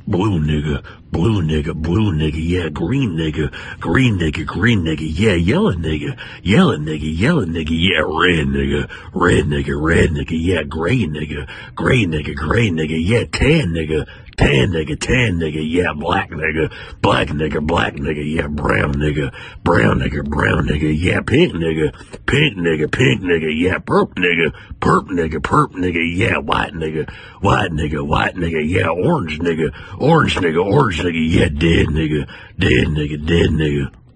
blue nigga, blue nigga, yeah, green nigga, green nigga, green nigga, yeah, yellow nigga, yellow nigga, yellow nigga, yeah, red nigga, red nigga, red nigga, yeah, gray nigga, gray nigga, gray nigga, yeah, tan nigga, tan nigga, tan nigga, yeah, black nigga, black nigga, black nigga, yeah, brown nigga, brown nigga, brown nigga, yeah, pink nigga, pink nigga, pink nigga, yeah, perp nigga, perp nigga, perp nigga, yeah, white nigga, white nigga, white nigga, yeah, orange nigga, orange nigga, orange nigga, yeah, dead nigga, dead nigga, dead nigga.